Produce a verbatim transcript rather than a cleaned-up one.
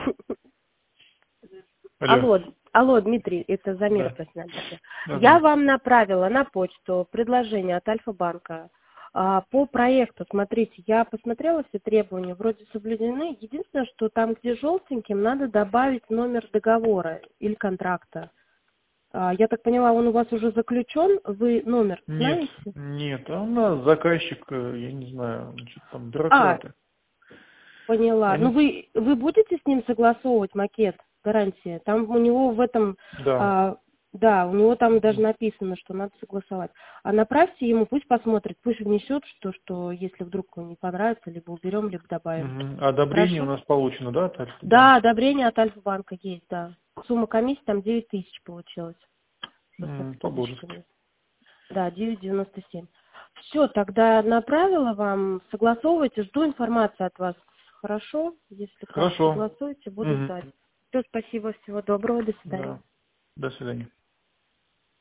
Алло. Алло, алло, Дмитрий, это Замира Да. Краснодарская. Да, Я да. вам направила на почту предложение от Альфа-банка. А, По проекту, смотрите, я посмотрела все требования, вроде соблюдены. Единственное, что там, где желтеньким, надо добавить номер договора или контракта. А, Я так поняла, он у вас уже заключен, вы номер Нет, знаете? нет, а у нас заказчик, э, я не знаю, что там, А, бюрократы. поняла. Ну Они... вы, вы будете с ним согласовывать макет, гарантия? Там у него в этом, Да. а, да, у него там даже написано, что надо согласовать. А направьте ему, пусть посмотрит, пусть внесет, что, что если вдруг ему не понравится, либо уберем, либо добавим. Мгм. Одобрение у Хорошо? нас получено, да, от Да, Альфа-банка? одобрение от Альфа-банка есть, да. Сумма комиссии там девять тысяч получилась. Со М, По-божески. скидочками. Да, девять девяносто семь. Все, тогда направила вам, согласовывайте, жду информации от вас. Хорошо? Если как, Хорошо. согласуйте, буду Мгм. ждать. Все, спасибо, всего доброго, до свидания. Да. До свидания.